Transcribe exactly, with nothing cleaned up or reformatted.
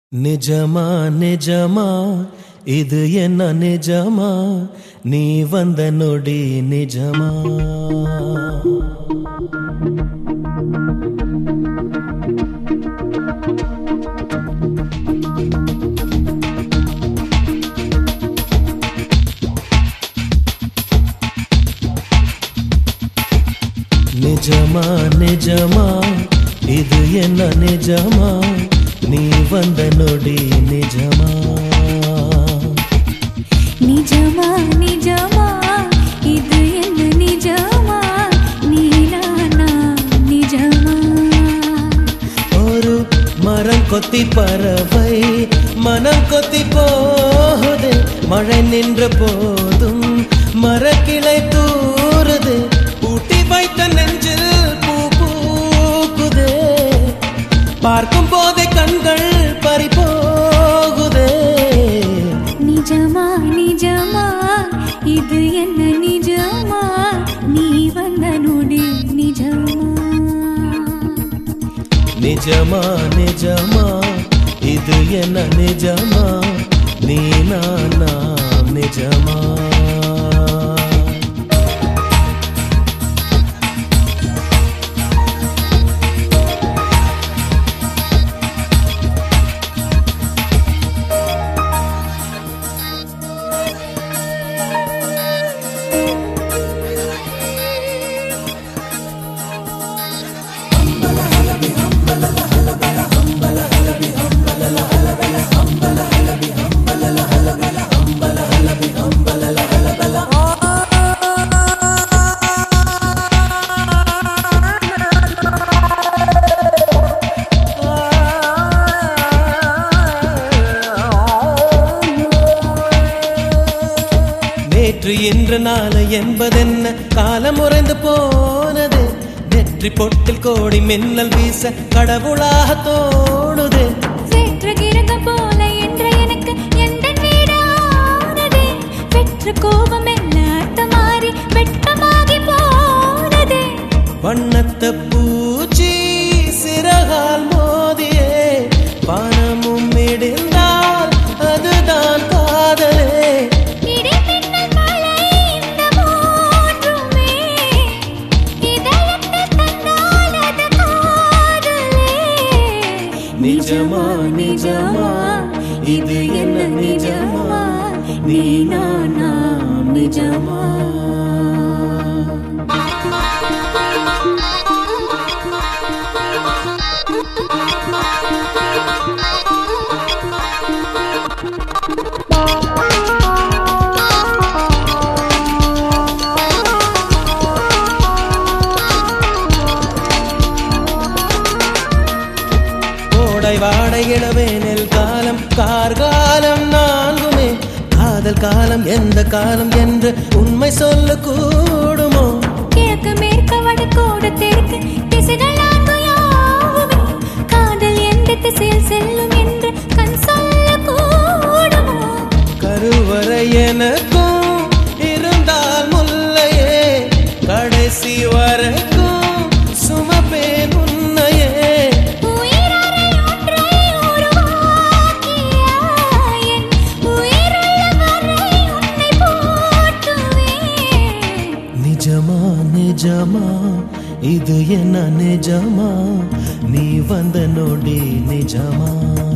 நிஜமா நிஜமா இது என்ன நிஜமா நீ வந்த நொடி நிஜமா நிஜமா நிஜமா இது என்ன நிஜமா நீ வந்த நொடி நிஜமா நிஜமா நிஜமா இது என்ன நிஜமா நீ நானா நிஜமா ஒரு மரம் கொத்தி பறவை மனம் கொத்தி போகுது மழை நின்ற போதும் மரக்கிளை தூறுது ஊட்டி வைத்த நெஞ்சில் பூ பூக்குதே பார்க்கும் போதே கண்கள் பறி போகுதே நிஜமா நிஜமா இது என்ன நிஜமா நீ வந்த நொடி நிஜமா நிஜமா நிஜமா இது என்ன நிஜமா நீ நானா நிஜமா நேற்று இன்று நாளை என்பதென்ன காலம் உறைந்து போனது நெற்றி பொட்டில் கோடி மின்னல் வீச கடவுளாக தோணுது சேற்று கிரக போல என்ற எனக்கு எந்த வீடானதே பெற்ற கோபம் என்ன அர்த்தமாறி வெட்டமாகி போனதே வண்ணத்த பூச்சி சிறகால் மோதியே வானமும் இடிந்தால் அதுதான் காதலே நிஜமா நிஜமா இது என்ன நிஜமா நீ நானா நிஜமா வாடை இளவேனில் காலம் கார்காலம் நான்குமே காதல் காலம் எந்த காலம் என்று உண்மை சொல்ல கூடுமோ கிழக்கு மேற்கு வடக்கோடு தெற்கு திசைகள் நான்கு யாவுமே காதல் எந்த திசையில் செல்லும் என்று கண் சொல்ல கூடுமோ கருவறை எனக்கும் இருந்தால் முல்லையே கடைசி வரைக்கும் சுமப்பேன் உன்னையே நிஜமா நிஜமா இது என்ன நிஜமா நீ வந்த நொடி நிஜமா